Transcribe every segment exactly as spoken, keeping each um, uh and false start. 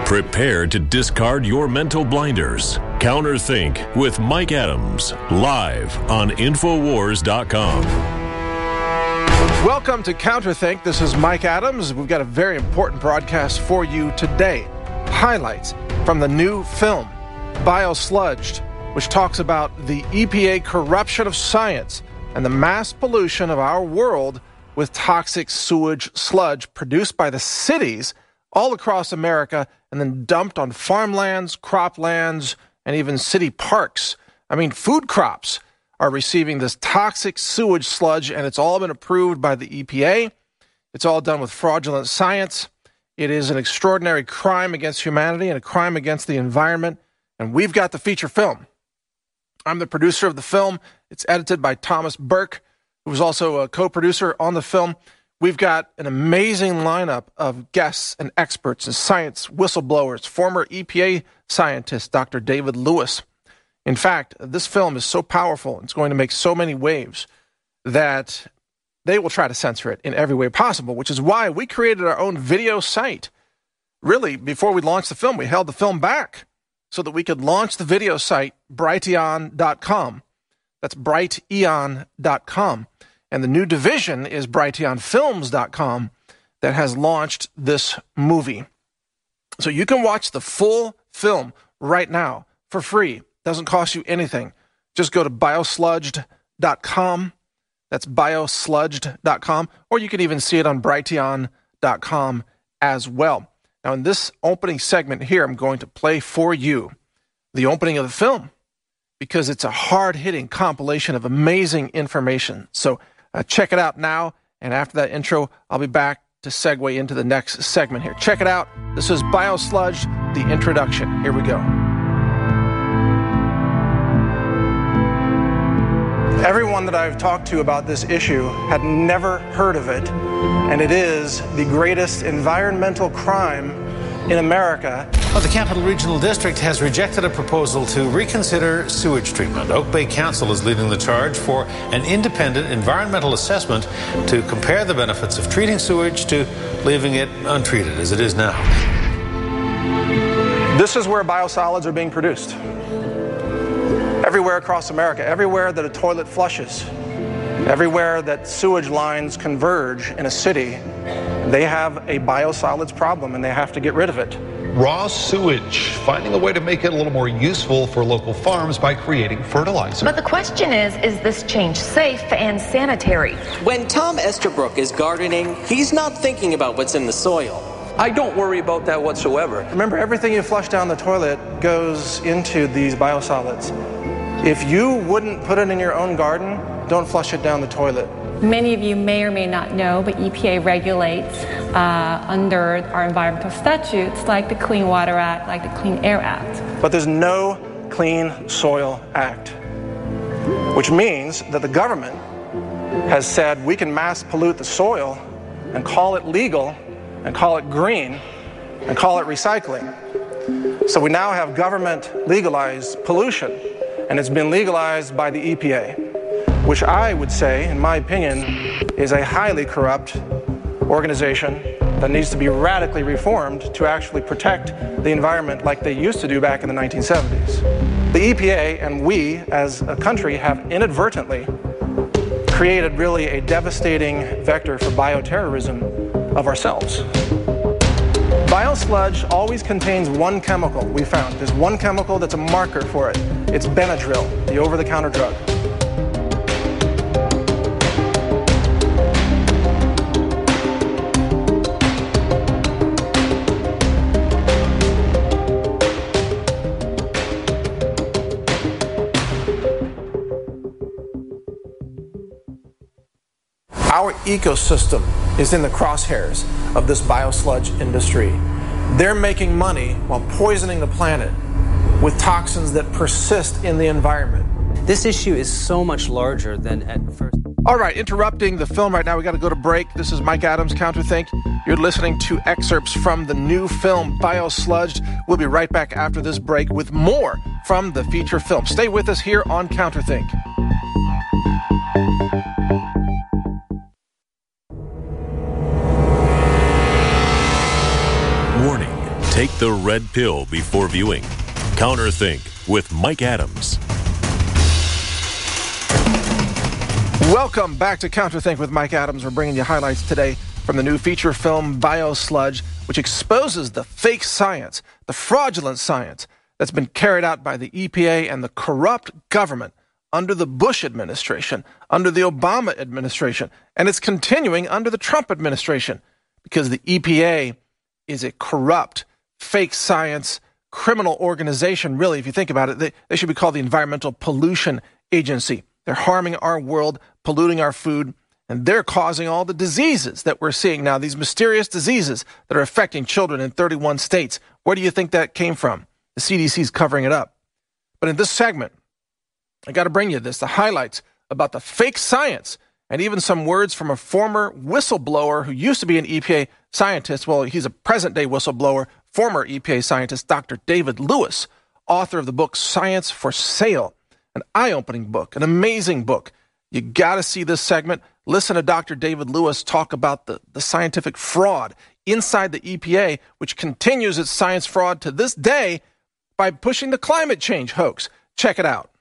Prepare to discard your mental blinders. Counterthink with Mike Adams, live on Infowars dot com. Welcome to Counterthink. This is Mike Adams. We've got a very important broadcast for you today. Highlights from the new film, Biosludged, which talks about the E P A corruption of science and the mass pollution of our world with toxic sewage sludge produced by the cities all across America and then dumped on farmlands, croplands, and even city parks. I mean, food crops are receiving this toxic sewage sludge, and it's all been approved by the E P A. It's all done with fraudulent science. It is an extraordinary crime against humanity and a crime against the environment, and we've got the feature film. I'm the producer of the film. It's edited by Thomas Burke, who was also a co-producer on the film. We've got an amazing lineup of guests and experts and science whistleblowers, former E P A scientist Doctor David Lewis. In fact, this film is so powerful, it's going to make so many waves that they will try to censor it in every way possible, which is why we created our own video site. Really, before we launched the film, we held the film back so that we could launch the video site, Brighteon dot com. That's Brighteon dot com. And the new division is Brighteon Films dot com that has launched this movie. So you can watch the full film right now for free. Doesn't cost you anything. Just go to biosludged dot com. That's biosludged dot com. Or you can even see it on Brighteon dot com as well. Now, in this opening segment here, I'm going to play for you the opening of the film because it's a hard-hitting compilation of amazing information. So uh, check it out now, and after that intro, I'll be back to segue into the next segment here. Check it out. This is Biosludged, the introduction. Here we go. Everyone that I've talked to about this issue had never heard of it, and it is the greatest environmental crime in America. Well, the Capital Regional District has rejected a proposal to reconsider sewage treatment. Oak Bay Council is leading the charge for an independent environmental assessment to compare the benefits of treating sewage to leaving it untreated as it is now. This is where biosolids are being produced. Everywhere across America, everywhere that a toilet flushes, everywhere that sewage lines converge in a city, they have a biosolids problem and they have to get rid of it. Raw sewage, finding a way to make it a little more useful for local farms by creating fertilizer. But the question is, is this change safe and sanitary? When Tom Estabrook is gardening, he's not thinking about what's in the soil. I don't worry about that whatsoever. Remember, everything you flush down the toilet goes into these biosolids. If you wouldn't put it in your own garden, don't flush it down the toilet. Many of you may or may not know, but E P A regulates uh, under our environmental statutes like the Clean Water Act, like the Clean Air Act. But there's no Clean Soil Act, which means that the government has said we can mass pollute the soil and call it legal and call it green and call it recycling. So we now have government legalized pollution, and it's been legalized by the E P A, which I would say, in my opinion, is a highly corrupt organization that needs to be radically reformed to actually protect the environment like they used to do back in the nineteen seventies. The E P A and we, as a country, have inadvertently created really a devastating vector for bioterrorism of ourselves. Biosludge always contains one chemical, we found. There's one chemical that's a marker for it. It's Benadryl, the over-the-counter drug. Our ecosystem is in the crosshairs of this biosludge industry. They're making money while poisoning the planet with toxins that persist in the environment. This issue is so much larger than at first. All right, interrupting the film right now. We got to go to break. This is Mike Adams, Counterthink. You're listening to excerpts from the new film, Biosludged. We'll be right back after this break with more from the feature film. Stay with us here on Counterthink. Warning, Take the red pill before viewing. Counterthink with Mike Adams. Welcome back to Counterthink with Mike Adams. We're bringing you highlights today from the new feature film Biosludge, which exposes the fake science, the fraudulent science that's been carried out by the E P A and the corrupt government under the Bush administration, under the Obama administration, and it's continuing under the Trump administration because the E P A is a corrupt, fake science, criminal organization, really, if you think about it. They, they should be called the Environmental Pollution Agency. They're harming our world, polluting our food, and they're causing all the diseases that we're seeing now, these mysterious diseases that are affecting children in thirty-one states. Where do you think that came from? The C D C's covering it up. But in this segment, I got to bring you this, the highlights about the fake science, and even some words from a former whistleblower who used to be an E P A scientist. Well, he's a present-day whistleblower, former E P A scientist, Doctor David Lewis, author of the book Science for Sale, an eye-opening book, an amazing book. You got to see this segment. Listen to Doctor David Lewis talk about the, the scientific fraud inside the E P A, which continues its science fraud to this day by pushing the climate change hoax. Check it out.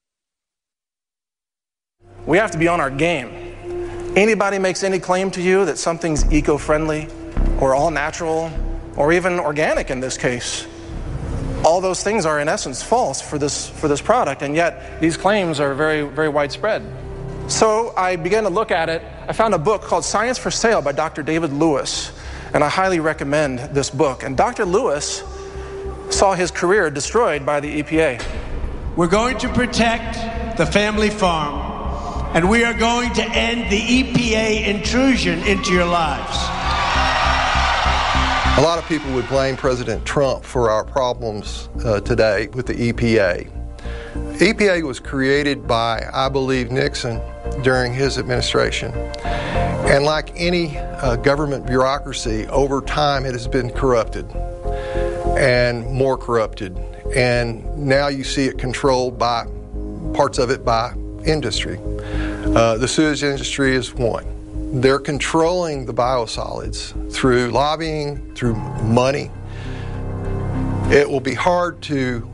We have to be on our game. Anybody makes any claim to you that something's eco-friendly or all-natural or even organic in this case, all those things are in essence false for this for this product, and yet these claims are very, very widespread. So I began to look at it. I found a book called Science for Sale by Doctor David Lewis, and I highly recommend this book. And Doctor Lewis saw his career destroyed by the E P A. We're going to protect the family farm, and we are going to end the E P A intrusion into your lives. A lot of people would blame President Trump for our problems uh, today with the E P A. E P A was created by, I believe, Nixon during his administration. And like any uh, government bureaucracy, over time it has been corrupted and more corrupted. And now you see it controlled by parts of it by industry. Uh, the sewage industry is one. They're controlling the biosolids through lobbying, through money. It will be hard to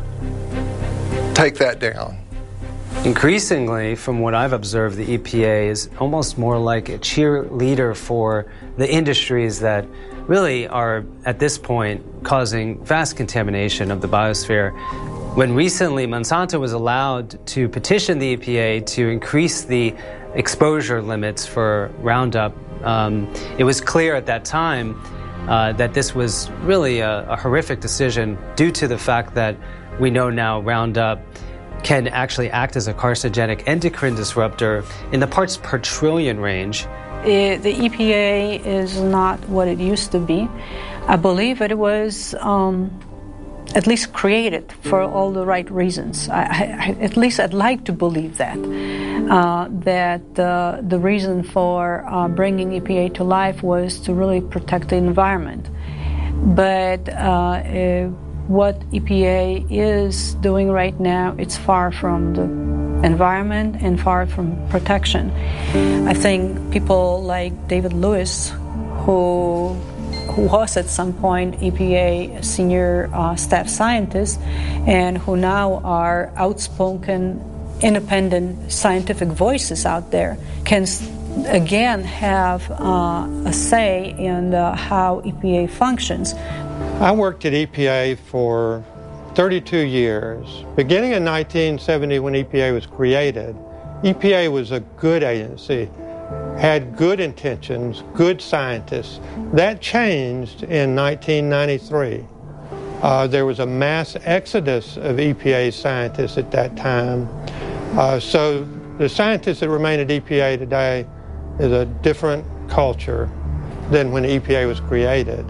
take that down. Increasingly, from what I've observed, the E P A is almost more like a cheerleader for the industries that really are, at this point, causing vast contamination of the biosphere. When recently Monsanto was allowed to petition the E P A to increase the exposure limits for Roundup, um, it was clear at that time uh, that this was really a, a horrific decision due to the fact that we know now Roundup can actually act as a carcinogenic endocrine disruptor in the parts per trillion range. It, the E P A is not what it used to be. I believe it was um, at least created for all the right reasons. I, I, at least I'd like to believe that. Uh, that uh, the reason for uh, bringing E P A to life was to really protect the environment. But uh, uh, what E P A is doing right now, it's far from the environment and far from protection. I think people like David Lewis, who who was at some point E P A senior uh, staff scientist and who now are outspoken, independent scientific voices out there, can again have uh, a say in uh, how E P A functions. I worked at E P A for thirty-two years. Beginning in nineteen seventy, when E P A was created, E P A was a good agency, had good intentions, good scientists. That changed in nineteen ninety-three. Uh, there was a mass exodus of E P A scientists at that time. Uh, so the scientists that remain at E P A today is a different culture than when E P A was created.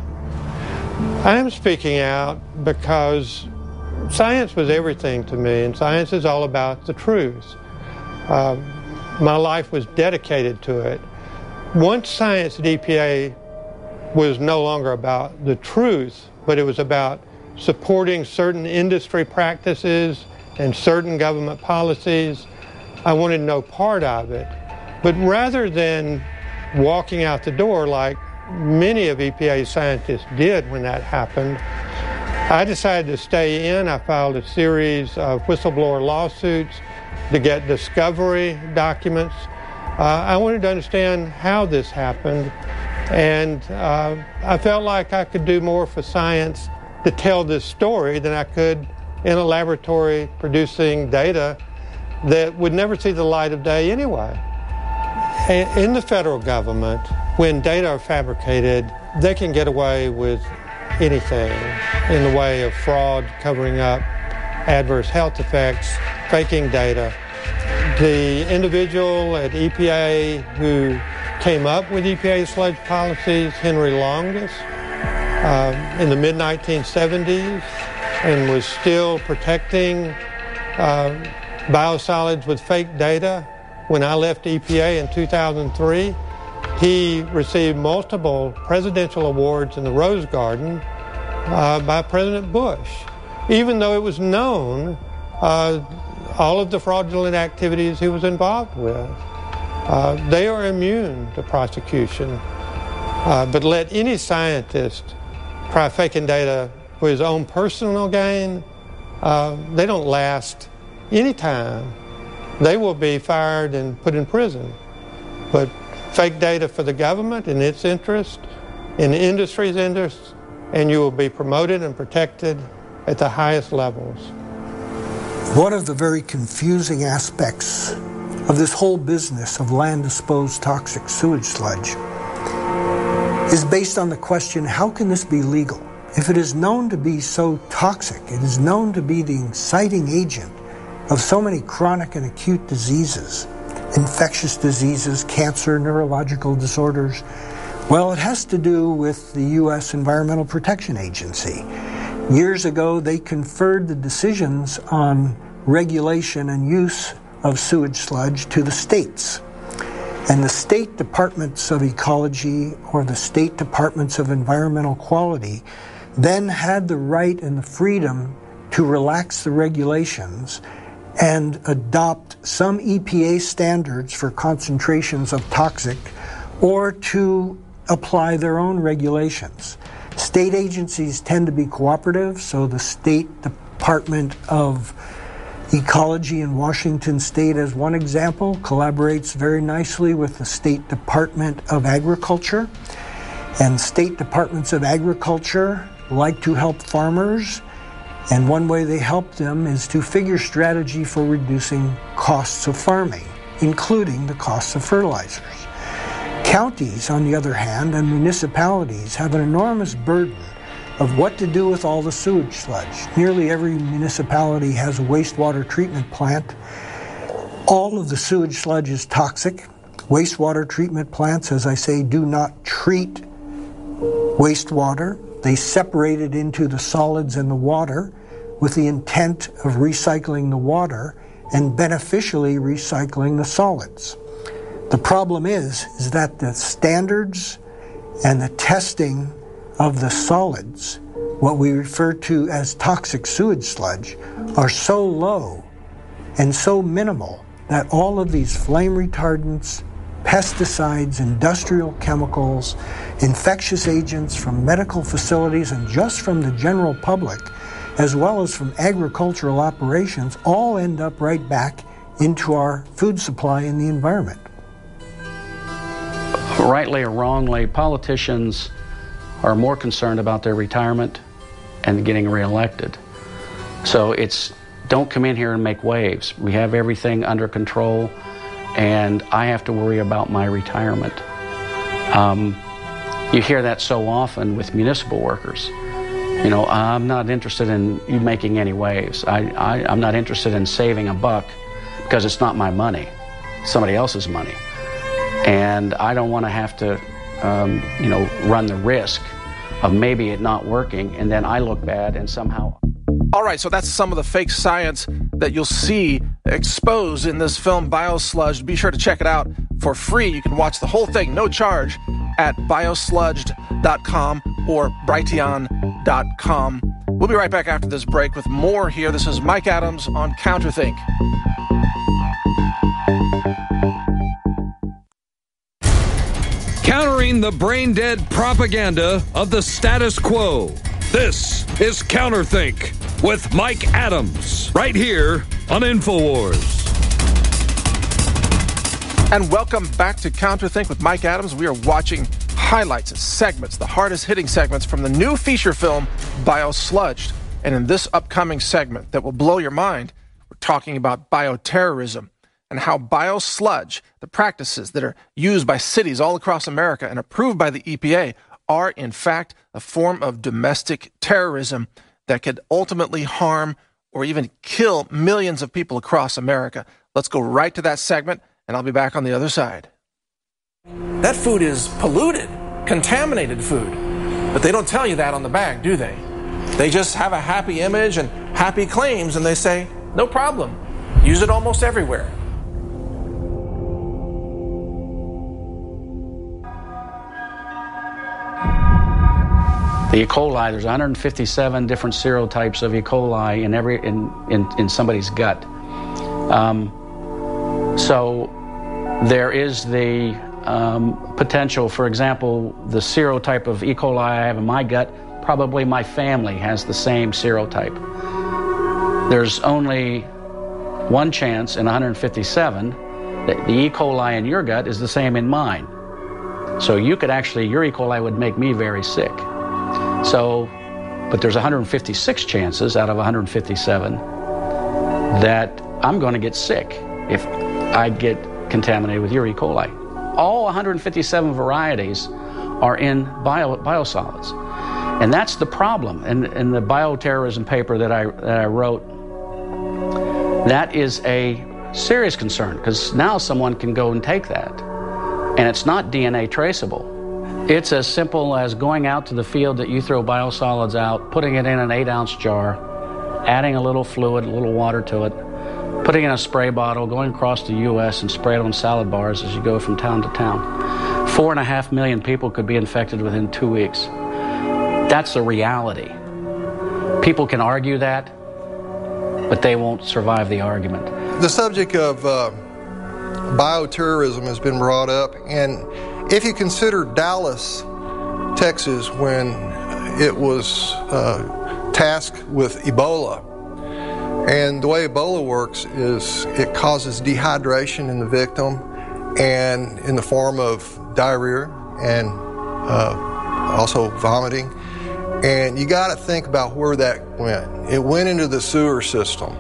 I am speaking out because science was everything to me, and science is all about the truth. Uh, my life was dedicated to it. Once science at E P A was no longer about the truth, but it was about supporting certain industry practices and certain government policies, I wanted no part of it. But rather than walking out the door like many of E P A's scientists did when that happened. I decided to stay in. I filed a series of whistleblower lawsuits to get discovery documents. Uh, I wanted to understand how this happened, and uh, I felt like I could do more for science to tell this story than I could in a laboratory producing data that would never see the light of day anyway. In the federal government, when data are fabricated, they can get away with anything in the way of fraud, covering up adverse health effects, faking data. The individual at E P A who came up with E P A sludge policies, Henry Longus, uh, in the mid nineteen seventies, and was still protecting uh, biosolids with fake data. When I left E P A in two thousand three, he received multiple presidential awards in the Rose Garden uh, by President Bush, even though it was known uh, all of the fraudulent activities he was involved with. Uh, they are immune to prosecution. Uh, but let any scientist try faking data for his own personal gain, uh, they don't last any time. They will be fired and put in prison. But fake data for the government in its interest, in the industry's interest, and you will be promoted and protected at the highest levels. One of the very confusing aspects of this whole business of land-disposed toxic sewage sludge is based on the question, how can this be legal? If it is known to be so toxic, it is known to be the inciting agent of so many chronic and acute diseases, infectious diseases, cancer, neurological disorders. Well, it has to do with the U S Environmental Protection Agency. Years ago, they conferred the decisions on regulation and use of sewage sludge to the states. And the state departments of ecology or the state departments of environmental quality then had the right and the freedom to relax the regulations and adopt some E P A standards for concentrations of toxic, or to apply their own regulations. State agencies tend to be cooperative, so the State Department of Ecology in Washington State, as one example, collaborates very nicely with the State Department of Agriculture. And state departments of agriculture like to help farmers, and one way they help them is to figure strategy for reducing costs of farming, including the costs of fertilizers. Counties, on the other hand, and municipalities have an enormous burden of what to do with all the sewage sludge. Nearly every municipality has a wastewater treatment plant. All of the sewage sludge is toxic. Wastewater treatment plants, as I say, do not treat wastewater. They separate it into the solids and the water with the intent of recycling the water and beneficially recycling the solids. The problem is, is that the standards and the testing of the solids, what we refer to as toxic sewage sludge, are so low and so minimal that all of these flame retardants, pesticides, industrial chemicals, infectious agents from medical facilities and just from the general public, as well as from agricultural operations, all end up right back into our food supply and the environment. Rightly or wrongly, politicians are more concerned about their retirement and getting reelected. So it's, don't come in here and make waves. We have everything under control, and I have to worry about my retirement. Um, you hear that so often with municipal workers. You know, I'm not interested in you making any waves. I, I, I'm not interested in saving a buck because it's not my money, it's somebody else's money. And I don't want to have to, um, you know, run the risk of maybe it not working, and then I look bad and somehow... All right, so that's some of the fake science that you'll see exposed in this film, Biosludged. Be sure to check it out for free. You can watch the whole thing, no charge, at biosludged dot com or brighteon dot com. We'll be right back after this break with more here. This is Mike Adams on Counterthink. Countering Fighting the brain-dead propaganda of the status quo. This is Counterthink with Mike Adams, right here on InfoWars. And welcome back to Counterthink with Mike Adams. We are watching highlights, segments, the hardest-hitting segments from the new feature film, Biosludged. And in this upcoming segment that will blow your mind, we're talking about bioterrorism and how biosludge, the practices that are used by cities all across America and approved by the E P A, are in fact a form of domestic terrorism that could ultimately harm or even kill millions of people across America. Let's go right to that segment, and I'll be back on the other side. That food is polluted, contaminated food. But they don't tell you that on the bag, do they? They just have a happy image and happy claims, and they say, no problem. Use it almost everywhere. The E. coli, there's one hundred fifty-seven different serotypes of E. coli in every in, in, in somebody's gut. Um, so there is the um, potential, for example, the serotype of E. coli I have in my gut, probably my family has the same serotype. There's only one chance in one hundred fifty-seven that the E. coli in your gut is the same in mine. So you could actually, your E. coli would make me very sick. So, but there's one hundred fifty-six chances out of one hundred fifty-seven that I'm going to get sick if I get contaminated with your E. coli. All one hundred fifty-seven varieties are in bio, biosolids. And that's the problem. And in, in the bioterrorism paper that I, that I wrote, that is a serious concern, because now someone can go and take that. And it's not D N A traceable. It's as simple as going out to the field that you throw biosolids out, putting it in an eight ounce jar, adding a little fluid, a little water to it, putting it in a spray bottle, going across the U S and spray it on salad bars as you go from town to town. Four and a half million people could be infected within two weeks. That's the reality. People can argue that, but they won't survive the argument. The subject of uh, bioterrorism has been brought up, and if you consider Dallas, Texas, when it was uh, tasked with Ebola, and the way Ebola works is it causes dehydration in the victim and in the form of diarrhea and uh, also vomiting. And you got to think about where that went. It went into the sewer system.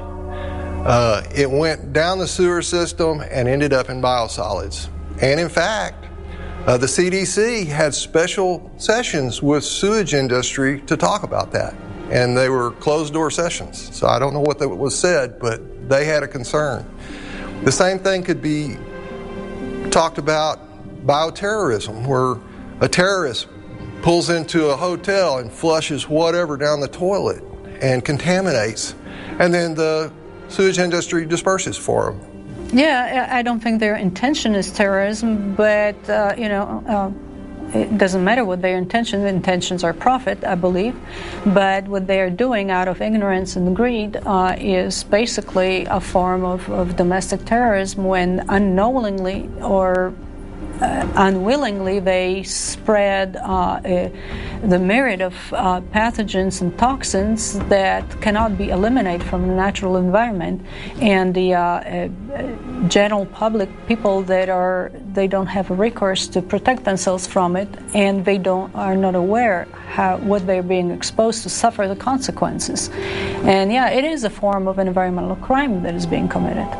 Uh, it went down the sewer system and ended up in biosolids. And in fact, uh, the C D C had special sessions with sewage industry to talk about that. And they were closed-door sessions. So I don't know what was said, but they had a concern. The same thing could be talked about bioterrorism, where a terrorist pulls into a hotel and flushes whatever down the toilet and contaminates, and then the sewage industry disperses for them. Yeah, I don't think their intention is terrorism, but, uh, you know, uh, it doesn't matter what their intention. The intentions are profit, I believe. But what they are doing out of ignorance and greed uh, is basically a form of, of domestic terrorism when unknowingly or Uh, unwillingly they spread uh, uh, the myriad of uh, pathogens and toxins that cannot be eliminated from the natural environment, and the uh, uh, general public, people that are they don't have a recourse to protect themselves from it, and they don't are not aware how what they're being exposed to, suffer the consequences. And yeah, it is a form of an environmental crime that is being committed.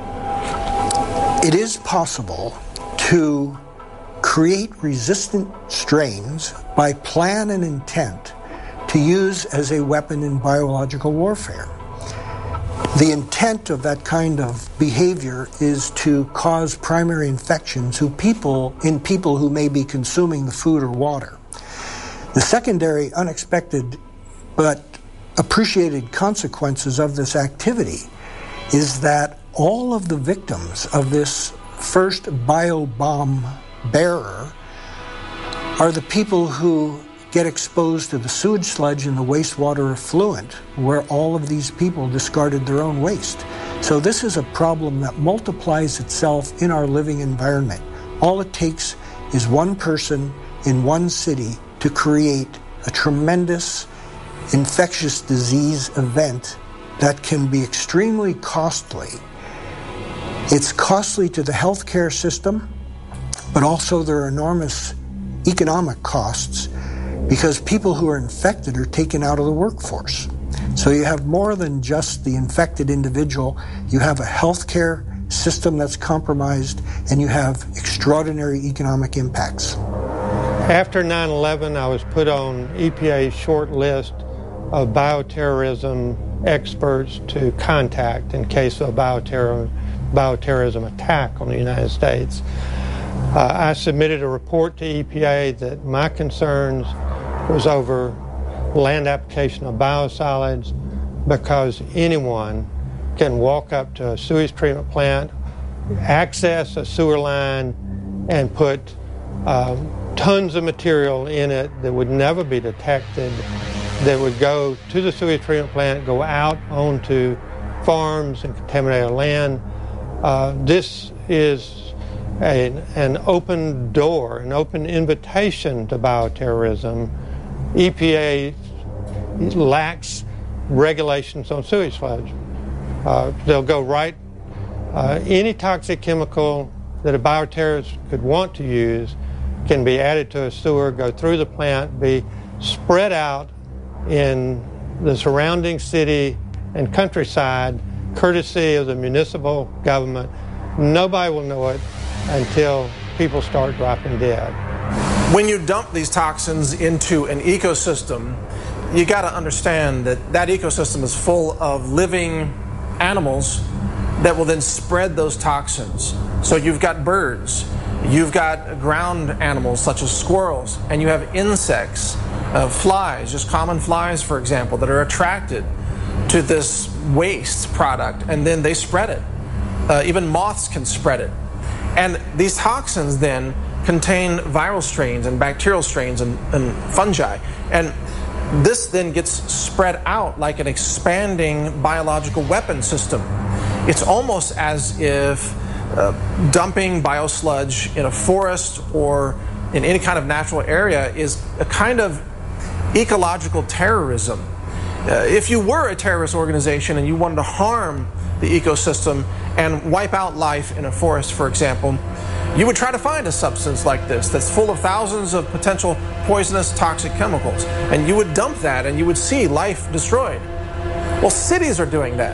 It is possible to create resistant strains by plan and intent to use as a weapon in biological warfare. The intent of that kind of behavior is to cause primary infections who people, in people who may be consuming the food or water. The secondary, unexpected, but appreciated consequences of this activity is that all of the victims of this first biobomb bearer are the people who get exposed to the sewage sludge and the wastewater effluent where all of these people discarded their own waste. So this is a problem that multiplies itself in our living environment. All it takes is one person in one city to create a tremendous infectious disease event that can be extremely costly. It's costly to the healthcare system, but also there are enormous economic costs because people who are infected are taken out of the workforce. So you have more than just the infected individual. You have a healthcare system that's compromised, and you have extraordinary economic impacts. After nine eleven, I was put on E P A's short list of bioterrorism experts to contact in case of a bioterror, bioterrorism attack on the United States. Uh, I submitted a report to E P A that my concerns was over land application of biosolids because anyone can walk up to a sewage treatment plant, access a sewer line, and put um, tons of material in it that would never be detected, that would go to the sewage treatment plant, go out onto farms and contaminate our land. Uh, this is a, an open door, an open invitation to bioterrorism. E P A lacks regulations on sewage sludge. Uh, they'll go right, uh, any toxic chemical that a bioterrorist could want to use can be added to a sewer, go through the plant, be spread out in the surrounding city and countryside, courtesy of the municipal government. Nobody will know it until people start dropping dead. When you dump these toxins into an ecosystem, you got to understand that that ecosystem is full of living animals that will then spread those toxins. So you've got birds, you've got ground animals such as squirrels, and you have insects, uh, flies, just common flies, for example, that are attracted to this waste product, and then they spread it. Uh, even moths can spread it. And these toxins then contain viral strains and bacterial strains and, and fungi. And this then gets spread out like an expanding biological weapon system. It's almost as if uh, dumping biosludge in a forest or in any kind of natural area is a kind of ecological terrorism. Uh, if you were a terrorist organization and you wanted to harm the ecosystem and wipe out life in a forest, for example, you would try to find a substance like this that's full of thousands of potential poisonous toxic chemicals, and you would dump that and you would see life destroyed. Well, cities are doing that.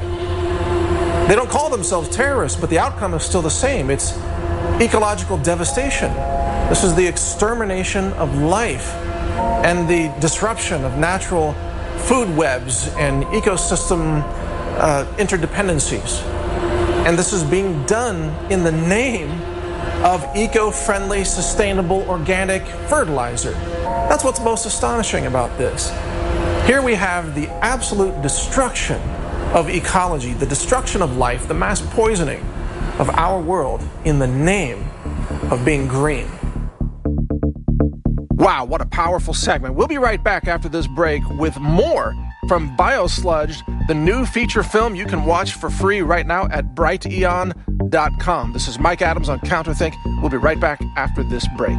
They don't call themselves terrorists, but the outcome is still the same. It's ecological devastation. This is the extermination of life and the disruption of natural food webs and ecosystem uh, interdependencies. And this is being done in the name of eco-friendly, sustainable, organic fertilizer. That's what's most astonishing about this. Here we have the absolute destruction of ecology, the destruction of life, the mass poisoning of our world in the name of being green. Wow, what a powerful segment. We'll be right back after this break with more from Biosludged, the new feature film you can watch for free right now at bright eon dot com. This is Mike Adams on Counterthink. We'll be right back after this break.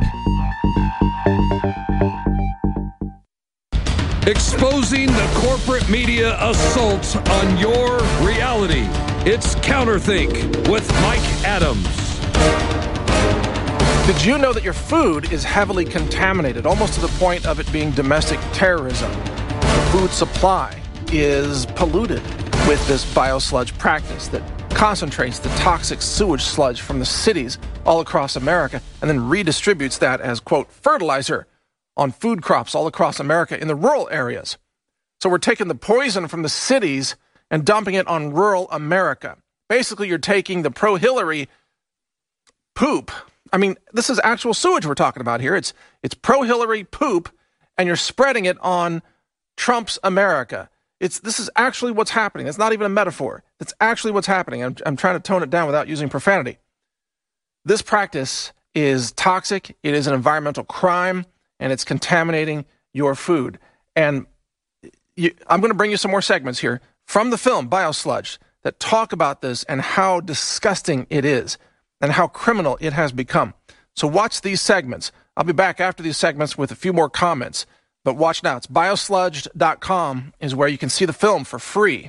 Exposing the corporate media assaults on your reality. It's Counterthink with Mike Adams. Did you know that your food is heavily contaminated, almost to the point of it being domestic terrorism? The food supply is polluted with this biosludge practice that concentrates the toxic sewage sludge from the cities all across America and then redistributes that as, quote, fertilizer on food crops all across America in the rural areas. So we're taking the poison from the cities and dumping it on rural America. Basically, you're taking the pro-Hillary poop. I mean, this is actual sewage we're talking about here. It's it's pro-Hillary poop, and you're spreading it on Trump's America. It's this is actually what's happening. It's not even a metaphor. It's actually what's happening. I'm, I'm trying to tone it down without using profanity. This practice is toxic. It is an environmental crime, and it's contaminating your food. And you, I'm going to bring you some more segments here from the film Biosludge that talk about this and how disgusting it is and how criminal it has become. So watch these segments I'll be back after these segments with a few more comments. But watch now. It's biosludged dot com is where you can see the film for free.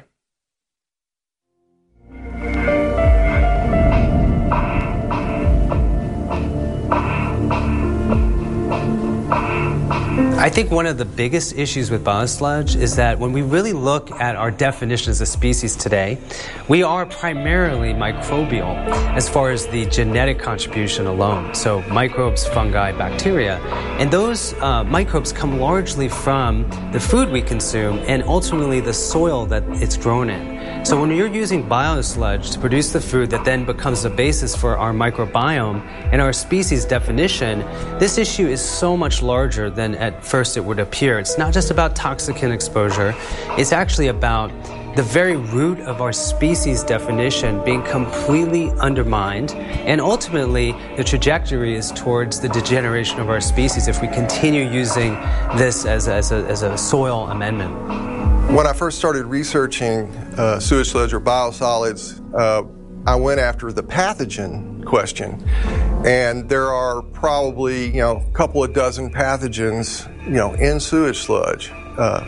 I think one of the biggest issues with biosludge is that when we really look at our definition as a species today, we are primarily microbial as far as the genetic contribution alone. So microbes, fungi, bacteria. And those uh, microbes come largely from the food we consume and ultimately the soil that it's grown in. So when you're using biosludge to produce the food that then becomes the basis for our microbiome and our species definition, this issue is so much larger than at first it would appear. It's not just about toxicant exposure. It's actually about the very root of our species definition being completely undermined, and ultimately the trajectory is towards the degeneration of our species if we continue using this as, as, a, as a soil amendment. When I first started researching uh, sewage sludge or biosolids, uh, I went after the pathogen question. And there are probably, you know, a couple of dozen pathogens, you know, in sewage sludge. Uh,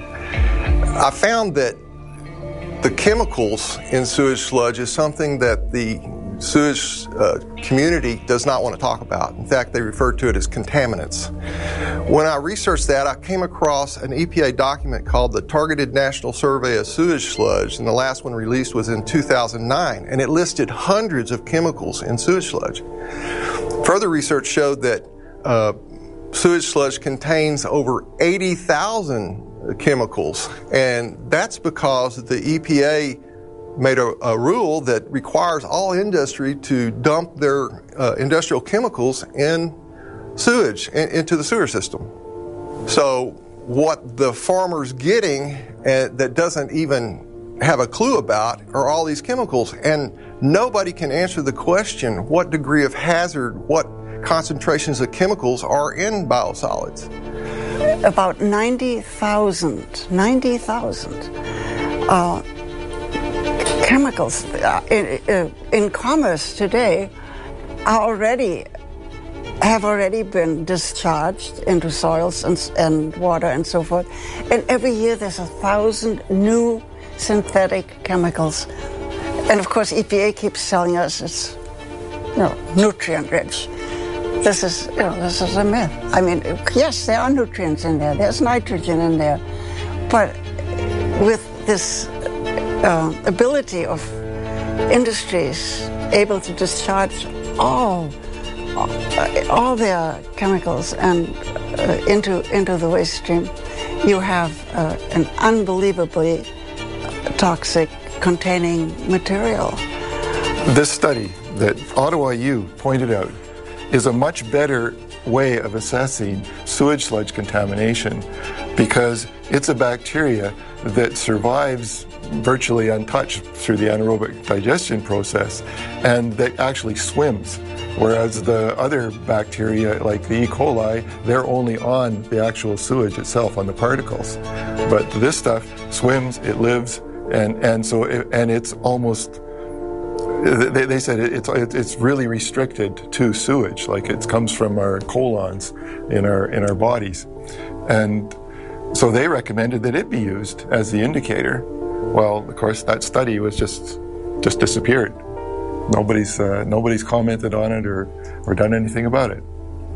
I found that the chemicals in sewage sludge is something that the sewage uh, community does not want to talk about. In fact, they refer to it as contaminants. When I researched that, I came across an E P A document called the Targeted National Survey of Sewage Sludge, and the last one released was in two thousand nine, and it listed hundreds of chemicals in sewage sludge. Further research showed that uh, sewage sludge contains over eighty thousand chemicals, and that's because the E P A made a, a rule that requires all industry to dump their uh, industrial chemicals in sewage, in, into the sewer system. So what the farmer's getting uh, that doesn't even have a clue about are all these chemicals, and nobody can answer the question what degree of hazard, what concentrations of chemicals are in biosolids. About ninety thousand, ninety thousand uh, chemicals in, uh, in commerce today are already have already been discharged into soils and, and water and so forth. And every year there's a thousand new synthetic chemicals. And of course E P A keeps telling us it's, you know, nutrient rich. This is, you know, this is a myth. I mean, yes, there are nutrients in there. There's nitrogen in there. But with this uh, ability of industries able to discharge all all their chemicals and uh, into into the waste stream, you have uh, an unbelievably toxic containing material. This study that Ottawa U pointed out is a much better way of assessing sewage sludge contamination because it's a bacteria that survives virtually untouched through the anaerobic digestion process and that actually swims, whereas the other bacteria like the E. coli, they're only on the actual sewage itself, on the particles. But this stuff swims, it lives, and, and so it, and it's almost They, they said it's it's really restricted to sewage, like it comes from our colons in our in our bodies, and so they recommended that it be used as the indicator. Well, of course, that study was just just disappeared. Nobody's uh, nobody's commented on it or or done anything about it.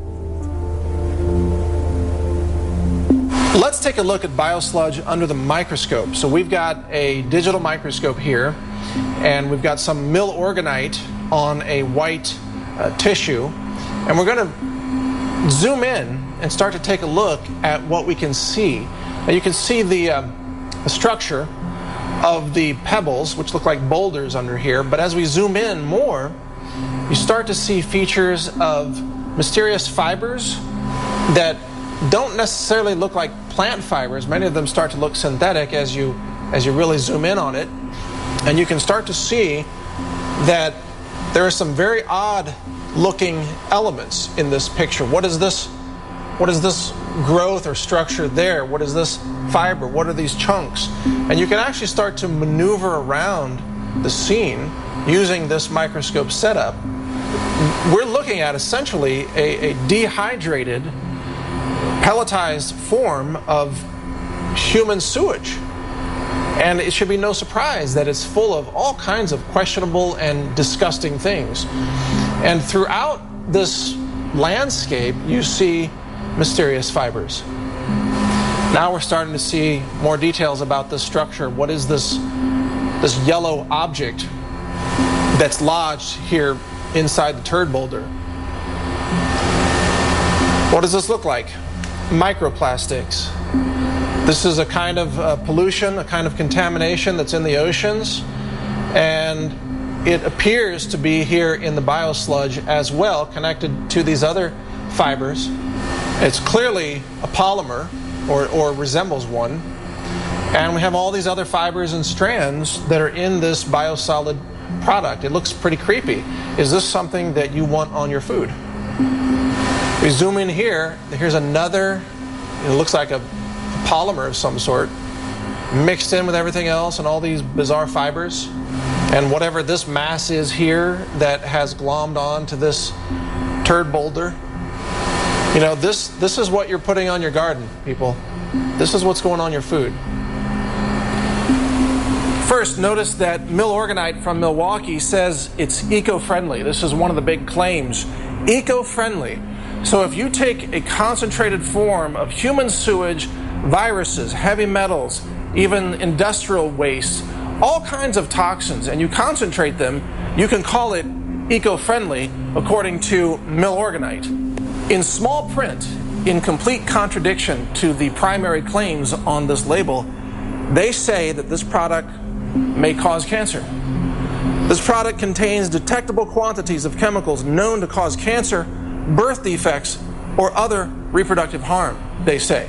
Let's take a look at biosludge under the microscope. So we've got a digital microscope here, and we've got some milorganite on a white uh, tissue, and we're going to zoom in and start to take a look at what we can see. Now you can see the, uh, the structure of the pebbles, which look like boulders under here, but as we zoom in more, you start to see features of mysterious fibers that don't necessarily look like plant fibers. Many of them start to look synthetic as you as you really zoom in on it. And you can start to see that there are some very odd looking elements in this picture. What is this what is this growth or structure there? What is this fiber? What are these chunks? And you can actually start to maneuver around the scene using this microscope setup. We're looking looking at essentially a, a dehydrated, pelletized form of human sewage. And it should be no surprise that it's full of all kinds of questionable and disgusting things. And throughout this landscape, you see mysterious fibers. Now we're starting to see more details about this structure. What is this, this yellow object that's lodged here inside the turd boulder? What does this look like? Microplastics. This is a kind of uh, pollution, a kind of contamination that's in the oceans, and it appears to be here in the biosludge as well, connected to these other fibers. It's clearly a polymer, or, or resembles one, and we have all these other fibers and strands that are in this biosolid product. It looks pretty creepy. Is this something that you want on your food? We zoom in here, here's another, it looks like a polymer of some sort, mixed in with everything else and all these bizarre fibers. And whatever this mass is here that has glommed on to this turd boulder, you know, this, this is what you're putting on your garden, people. This is what's going on your food. First, notice that Milorganite from Milwaukee says it's eco-friendly. This is one of the big claims. Eco-friendly. So if you take a concentrated form of human sewage, viruses, heavy metals, even industrial waste, all kinds of toxins, and you concentrate them, you can call it eco-friendly, according to Milorganite. In small print, in complete contradiction to the primary claims on this label, they say that this product may cause cancer. This product contains detectable quantities of chemicals known to cause cancer, birth defects, or other reproductive harm, they say.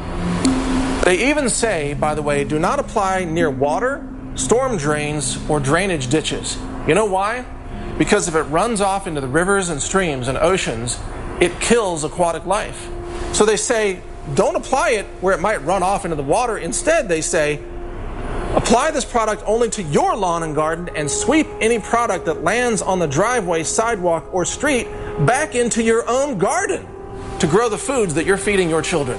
They even say, by the way, do not apply near water, storm drains, or drainage ditches. You know why? Because if it runs off into the rivers and streams and oceans, it kills aquatic life. So they say, don't apply it where it might run off into the water. Instead, they say, apply this product only to your lawn and garden and sweep any product that lands on the driveway, sidewalk, or street back into your own garden to grow the foods that you're feeding your children.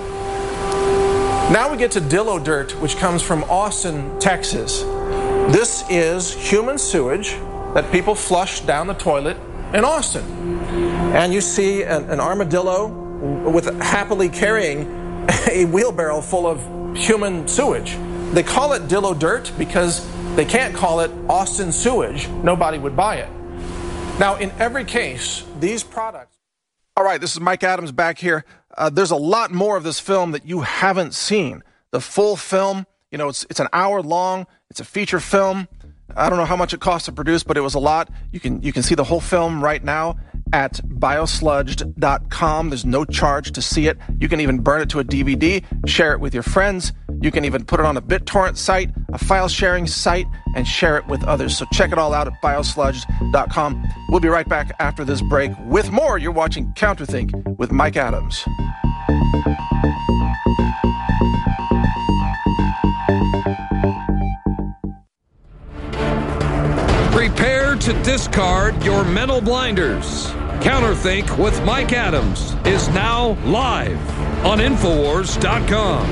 Now we get to Dillo Dirt, which comes from Austin, Texas. This is human sewage that people flush down the toilet in Austin. And you see an, an armadillo with happily carrying a wheelbarrow full of human sewage. They call it Dillo Dirt because they can't call it Austin sewage. Nobody would buy it. Now, in every case, these products... All right, this is Mike Adams back here. Uh, there's a lot more of this film that you haven't seen. The full film, you know, it's it's an hour long. It's a feature film. I don't know how much it cost to produce, but it was a lot. You can you can see the whole film right now at biosludged dot com. There's no charge to see it. You can even burn it to a D V D, share it with your friends. You can even put it on a BitTorrent site, a file sharing site, and share it with others. So check it all out at biosludged dot com. We'll be right back after this break with more. You're watching Counterthink with Mike Adams. Prepare to discard your mental blinders. Counterthink with Mike Adams is now live on Infowars dot com.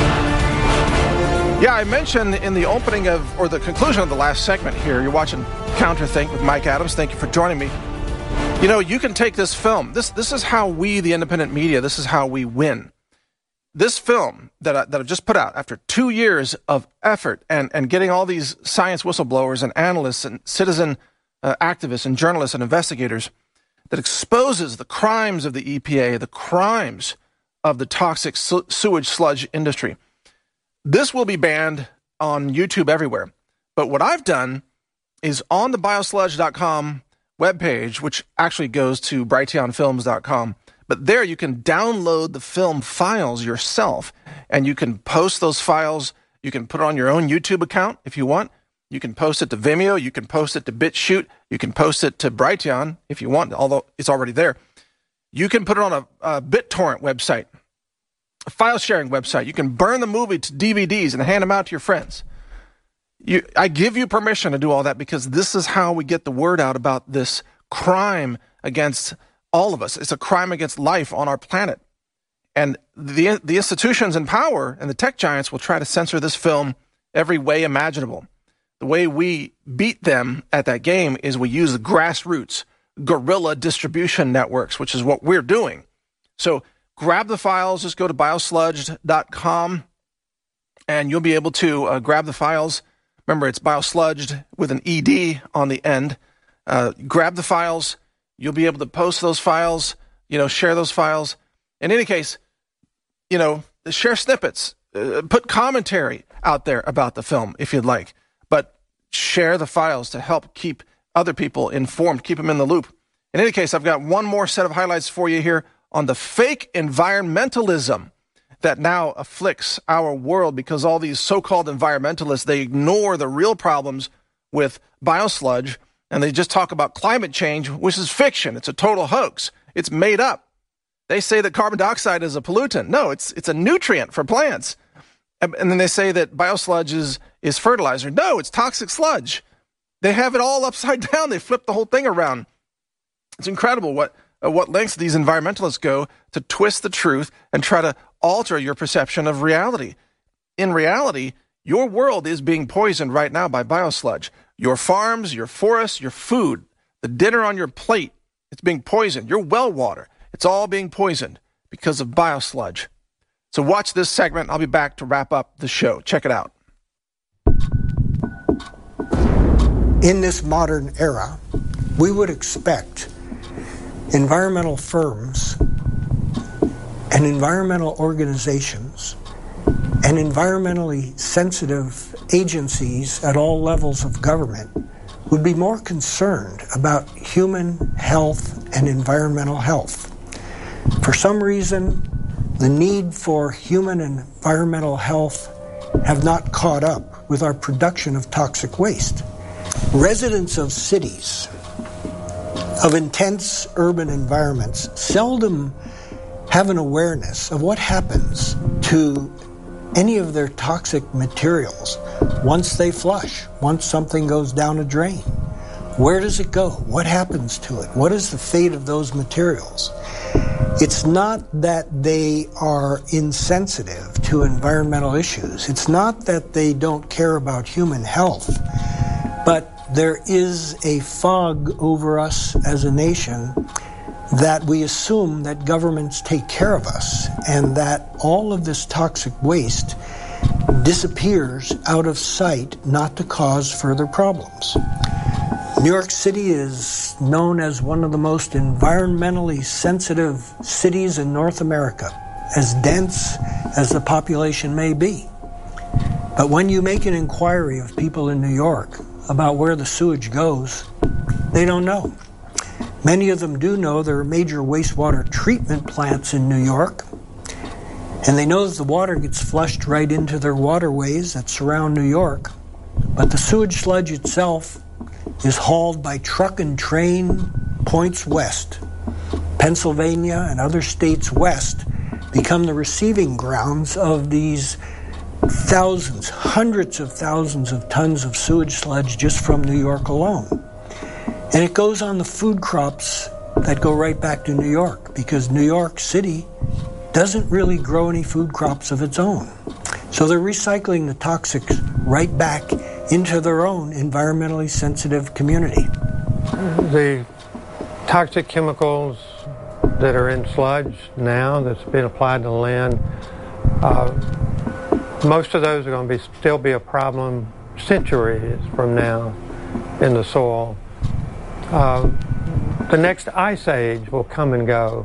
Yeah, I mentioned in the opening of, or the conclusion of the last segment here, you're watching Counterthink with Mike Adams. Thank you for joining me. You know, you can take this film. This this is how we, the independent media, this is how we win. This film that, I, that I've just put out after two years of effort and, and getting all these science whistleblowers and analysts and citizen uh, activists and journalists and investigators that exposes the crimes of the E P A, the crimes of the toxic su- sewage sludge industry. This will be banned on YouTube everywhere. But what I've done is on the biosludged dot com webpage, which actually goes to brighteon films dot com, but there you can download the film files yourself, and you can post those files. You can put it on your own YouTube account if you want. You can post it to Vimeo. You can post it to BitChute. You can post it to Brighteon if you want, although it's already there. You can put it on a, a BitTorrent website, a file sharing website. You can burn the movie to D V Ds and hand them out to your friends. You, I give you permission to do all that because this is how we get the word out about this crime against all of us. It's a crime against life on our planet. And the the institutions in power and the tech giants will try to censor this film every way imaginable. The way we beat them at that game is we use the grassroots, guerrilla distribution networks, which is what we're doing. So grab the files, just go to biosludged dot com, and you'll be able to uh, grab the files. Remember, it's biosludged with an E D on the end. Uh, grab the files. You'll be able to post those files, you know, share those files. In any case, you know, share snippets, uh, put commentary out there about the film if you'd like, but share the files to help keep other people informed, keep them in the loop. In any case, I've got one more set of highlights for you here on the fake environmentalism that now afflicts our world, because all these so-called environmentalists, they ignore the real problems with biosludge, and they just talk about climate change, which is fiction. It's a total hoax. It's made up. They say that carbon dioxide is a pollutant. No, it's it's a nutrient for plants. And, and then they say that biosludge is, is fertilizer. No, it's toxic sludge. They have it all upside down. They flip the whole thing around. It's incredible what uh, what lengths these environmentalists go to twist the truth and try to alter your perception of reality. In reality, your world is being poisoned right now by biosludge. Your farms, your forests, your food, the dinner on your plate, it's being poisoned. Your well water, it's all being poisoned because of biosludge. So watch this segment. I'll be back to wrap up the show. Check it out. In this modern era, we would expect environmental firms and environmental organizations and environmentally sensitive agencies at all levels of government would be more concerned about human health and environmental health. For some reason, the need for human and environmental health have not caught up with our production of toxic waste. Residents of cities, of intense urban environments, seldom have an awareness of what happens to any of their toxic materials once they flush, once something goes down a drain. Where does it go? What happens to it? What is the fate of those materials? It's not that they are insensitive to environmental issues. It's not that they don't care about human health, but there is a fog over us as a nation that we assume that governments take care of us and that all of this toxic waste disappears out of sight, not to cause further problems. New York City is known as one of the most environmentally sensitive cities in North America, as dense as the population may be. But when you make an inquiry of people in New York about where the sewage goes, they don't know. Many of them do know there are major wastewater treatment plants in New York, and they know that the water gets flushed right into their waterways that surround New York, but the sewage sludge itself is hauled by truck and train points west. Pennsylvania and other states west become the receiving grounds of these thousands, hundreds of thousands of tons of sewage sludge just from New York alone. And it goes on the food crops that go right back to New York, because New York City doesn't really grow any food crops of its own. So they're recycling the toxics right back into their own environmentally sensitive community. The toxic chemicals that are in sludge now that's been applied to land, uh, most of those are going to be still be a problem centuries from now in the soil. Uh, the next ice age will come and go,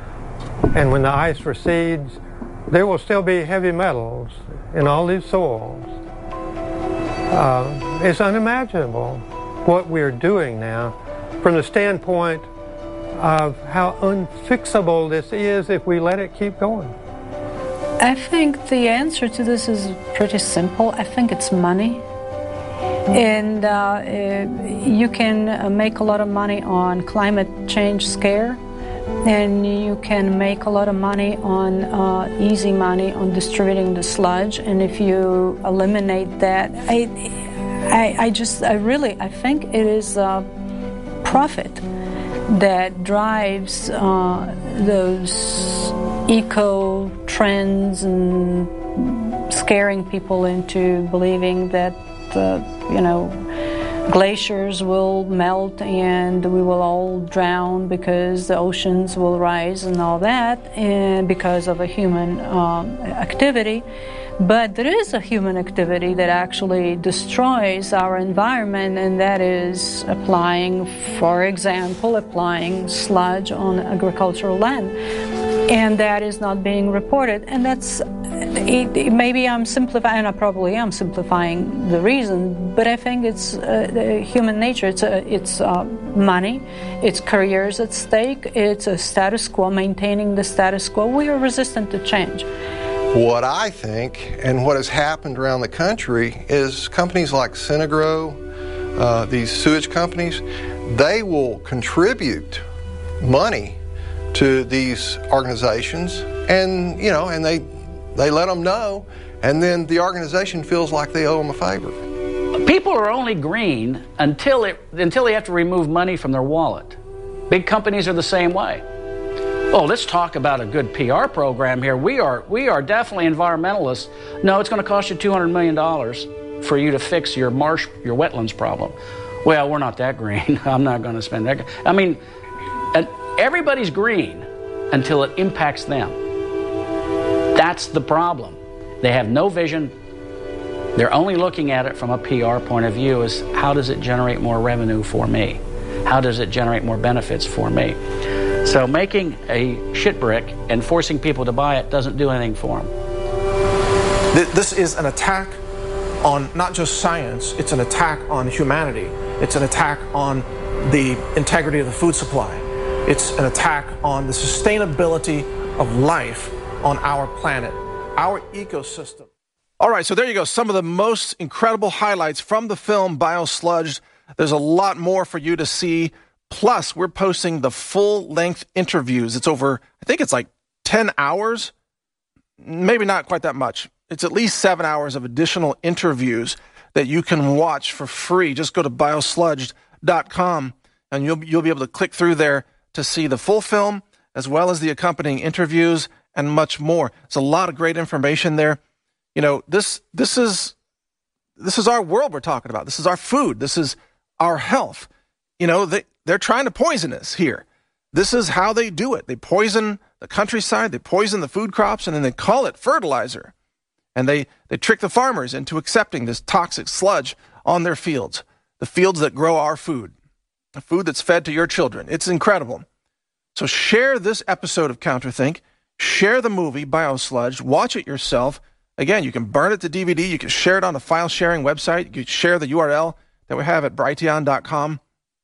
and when the ice recedes, there will still be heavy metals in all these soils. Uh, it's unimaginable what we're doing now from the standpoint of how unfixable this is if we let it keep going. I think the answer to this is pretty simple. I think it's money. And uh, you can make a lot of money on climate change scare, and you can make a lot of money on uh, easy money on distributing the sludge. And if you eliminate that, I, I, I just, I really, I think it is a profit that drives uh, those eco trends and scaring people into believing that, uh, you know, glaciers will melt and we will all drown because the oceans will rise and all that, and because of a human um, activity. But there is a human activity that actually destroys our environment, and that is applying, for example, applying sludge on agricultural land. And that is not being reported. And that's, it, it, maybe I'm simplifying, I probably am simplifying the reason, but I think it's uh, human nature. It's, uh, it's uh, money, it's careers at stake, it's a status quo, maintaining the status quo. We are resistant to change. What I think and what has happened around the country is companies like Synagro, uh, these sewage companies, they will contribute money to these organizations, and you know, and they they let them know, and then the organization feels like they owe them a favor. People are only green until it until they have to remove money from their wallet. Big companies are the same way. Oh, let's talk about a good P R program here. We are we are definitely environmentalists. No, it's going to cost you two hundred million dollars for you to fix your marsh, your wetlands problem. Well, we're not that green. I'm not going to spend that. I mean, everybody's green until it impacts them. That's the problem. They have no vision. They're only looking at it from a P R point of view as how does it generate more revenue for me? How does it generate more benefits for me? So making a shit brick and forcing people to buy it doesn't do anything for them. This is an attack on not just science, it's an attack on humanity. It's an attack on the integrity of the food supply. It's an attack on the sustainability of life on our planet, our ecosystem. All right, so there you go. Some of the most incredible highlights from the film Biosludged. There's a lot more for you to see. Plus, we're posting the full-length interviews. It's over, I think it's like ten hours. Maybe not quite that much. It's at least seven hours of additional interviews that you can watch for free. Just go to biosludged dot com, and you'll, you'll be able to click through there to see the full film, as well as the accompanying interviews and much more. It's a lot of great information there. You know, this this is this is our world we're talking about. This is our food. This is our health. You know, they, they're trying to poison us here. This is how they do it. They poison the countryside, they poison the food crops, and then they call it fertilizer. And they, they trick the farmers into accepting this toxic sludge on their fields, the fields that grow our food, the food that's fed to your children. It's incredible. So share this episode of Counterthink. Share the movie Biosludged. Watch it yourself. Again, you can burn it to D V D. You can share it on a file sharing website. You can share the U R L that we have at brighteon dot com.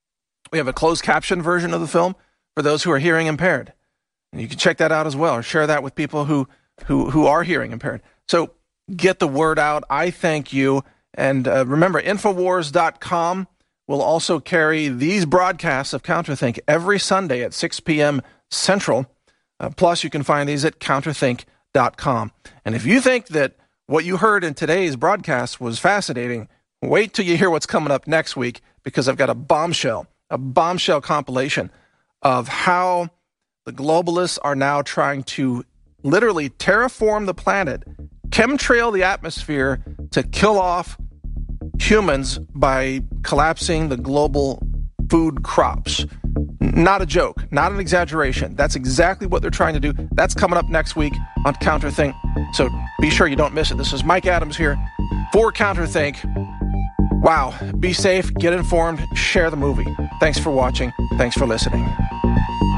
We have a closed caption version of the film for those who are hearing impaired. And you can check that out as well, or share that with people who, who, who are hearing impaired. So get the word out. I thank you. And uh, remember, infowars dot com will also carry these broadcasts of Counterthink every Sunday at six p.m. Central. Uh, plus, you can find these at counterthink dot com. And if you think that what you heard in today's broadcast was fascinating, wait till you hear what's coming up next week, because I've got a bombshell. A bombshell compilation of how the globalists are now trying to literally terraform the planet, chemtrail the atmosphere to kill off humans by collapsing the global food crops. Not a joke, not an exaggeration. That's exactly what they're trying to do. That's coming up next week on Counterthink. So be sure you don't miss it. This is Mike Adams here for Counterthink. Wow. Be safe, get informed, share the movie. Thanks for watching. Thanks for listening.